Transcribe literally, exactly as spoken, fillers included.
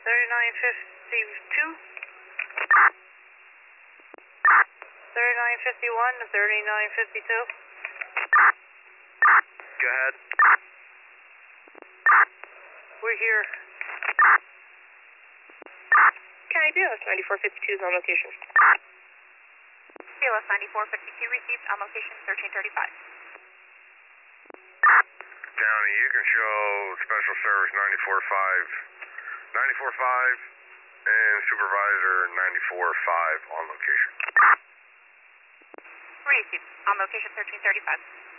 thirty-nine fifty-two, thirty-nine fifty-one to thirty-nine fifty-two. Go ahead. We're here. County B L S ninety-four fifty-two is on location. B L S ninety-four fifty-two received on location thirteen thirty-five. County, you can show Special Service ninety-four five, ninety-four five, and Supervisor ninety-four five on location. Received on location thirteen thirty-five.